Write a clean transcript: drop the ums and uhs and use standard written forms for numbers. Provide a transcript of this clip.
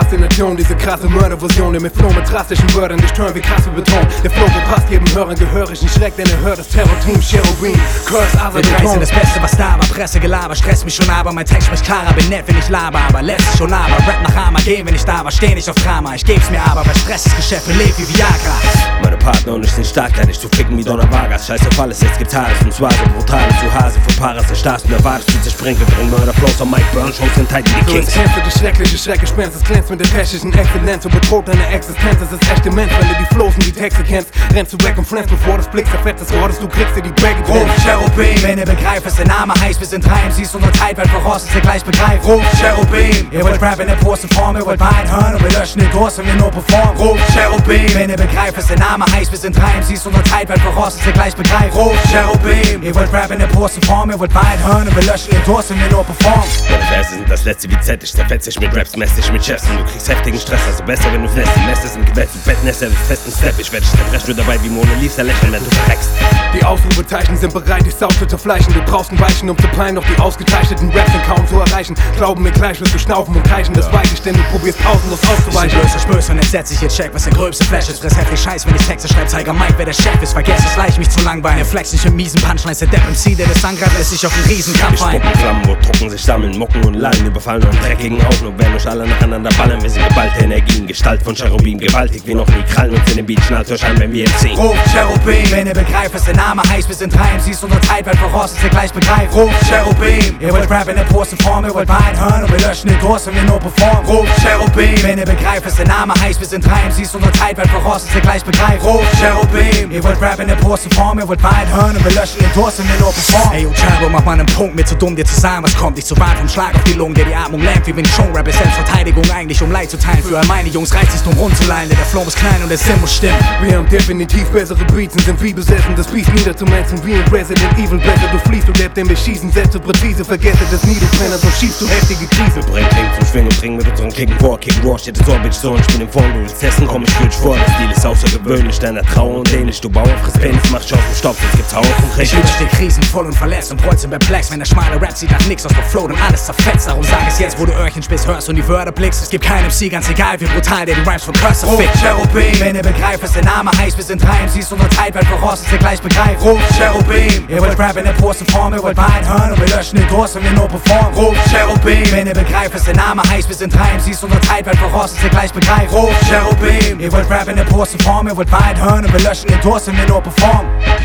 Faszination, diese krasse Mörderversion, der mit Flow mit drastischen Wörtern dich turn wie krasse Beton. Der Flow verpasst jedem Hörern gehörigen Schreck, denn er hört das Terror-Team Cherubim, Curse, Asa, Beton. Sind das Beste, was da war, Pressegelaber, stresst mich schon aber, mein Text spricht klarer, bin nett, wenn ich laber, aber lässt sich schon aber, Rap nach Arma, gehen, wenn ich da war, steh nicht auf Drama, ich geb's mir aber, weil Stress ist Geschäft, lebt wie Viagra. Meine Partner und ich sind stark, da dich zu ficken wie Donner Vargas, scheiß auf alles, jetzt gibt's Haares und zwar so brutal, zu Hase, für Paras, der starrst und erwartest, du zerspringen, wir bringen Mörderflows am Mike Burn, Shows sind tight wie die Kings. So kennst du die schreckliche Schreckgespenst, es glänzt mit der technischen Exzellenz und bedroht deine Existenz, es ist echt immens, wenn du die Flows und die Texte kennst, rennst du weg und flänzt, bevor das Blick zerfetzt, das Rohrest, du kriegst dir die Baggy Ruf Cherubim, wenn ihr begreift, was der Name heißt, wir sind 3 MCs, unsere Zeit wird voraus, dass ihr gleich begreift. Ruf Cherubim, ihr wollt Rap in der pursten Form, ihr wollt Wahrheit hören und wir löschen den Durst, wenn wir nur performen. Ruf Cherubim, wenn ihr begreift, was der Name heißt, wir sind 3 MCs, unsere Zeit wird voraus, dass ihr gleich begreift. Ruf Cherubim, ihr wollt Rap in der pursten Form, ihr wollt Wahrheit hören und wir löschen den Durst, wenn wir nur performen. Meine Verse sind das letzte wie Z, ich zerfetz dich mit Raps, mess dich mit Chefs und du kriegst heftigen Stress, also besser, wenn du fläst, die Nester sind gewetzt, Bettnässer, du festen Step, ich werde dich zerbrechen, nur dabei wie Mona Lisa lächeln, wenn du verreckst. Die Ausrufezeichen sind bereit, dich sau zu zerfleischen. Du brauchst ein Weichen, um zu peilen, doch die ausgezeichneten Raps sind kaum zu erreichen. Glauben mir gleich, wirst du schnaufen und kreischen, das weiß ich, denn du probierst pausenlos auszuweichen. Ich bin böse und jetzt setz ich jetzt check, was der gröbste Flash ist. Fress heftig Scheiß, wenn ich Texte schreib, Zeiger Mike, wer der Chef ist. Vergess es leicht, mich zu langweilen. Er flex nicht im miesen Punchlines, der Depp MC, der das angreift, lässt sich auf einen Riesenkampf ein. Wir Flammen, wo Drucken sich sammeln, Mucken und Lallen, überfallen und dreckigen Augen und werden euch alle nacheinander ballern. Wir sind geballte Energien, Gestalt von Cherubim, gewaltig wie noch nie, krallen uns in den Beat, schnallt euch an, wenn wir ziehen. Ruf Cherubim, wenn ihr begreift, was der Name heißt, wir sind 3 MCs, unsere Zeit wird voraus, dass ihr gleich begreift. Ruf Cherubim, ihr wollt Rap in der pursten Form, ihr wollt Wahrheit hören und wir löschen den Durst, wenn wir nur performen. Ruf Cherubim, wenn ihr begreift, was der Name heißt, wir sind 3 MCs, unsere Zeit wird voraus, dass ihr gleich begreift. Ruf Cherubim, ihr wollt Rap in der pursten Form, ihr wollt Wahrheit hören und wir löschen den Durst, wenn wir nur performen. Ey, yo, Charo, mach mal einen Punkt, mir zu dumm, dir zu sagen, was kommt, nicht zu weit vom Schlag auf die Lungen, der die Atmung lähmt, wie wenn ich schon Rap ist Selbstverteidigung, eigentlich um Leid zu teilen. Für all meine Jungs reizt sich drum rumzuleihen, denn der Flow ist klein und der Sinn muss stimmen. Wir haben definitiv bessere Beats und sind wie besessen, das Beast niederzumetzen wie in Resident Evil. Besser du fliehst und lebst, denn wir schießen, Sätze präzise, vergesse das nie, du Trainer, so schiebst du heftige Krise. Bring King zum Schwingen und bringen mit unseren Kicken vor, Kicken Raw, steht das Ohr, Bitch, so und ich bin im Form, du willst testen, komm, ich fühl dich vor, der Stil ist außergewöhnlich, deiner Trauer und dänisch, du Bauer, friss Penis, mach Schaus und Stopp, jetzt gibt's Haus und Ich überstehe Krisen voll und verlässt und Preußen perplex, wenn der schmale Rap sieht nach nix aus der Flow, dann alles zerfetzt, darum sag es jetzt, wo du Öhrchenspitz hörst und die Wörter blickst, es gibt keinen MC, ganz egal wie brutal, der die Rhymes von Cursor fickt. Cherubim, wenn ihr begreift, was der Name heißt, wir sind 3 MCs, unsere Zeit wird voraus, dass ihr gleich begreift. Ruf Cherubim, ihr wollt Rap in der pursten Form, ihr wollt Wahrheit hören und wir löschen den Durst, wenn wir nur performen. Ruf Cherubim, wenn ihr begreift, was der Name heißt, wir sind 3 MCs, unsere Zeit wird voraus, dass ihr gleich begreift. Ruf Cherubim, ihr wollt Rap in der pursten Form, ihr wollt Wahrheit hören und wir löschen den Durst, wenn wir nur performen.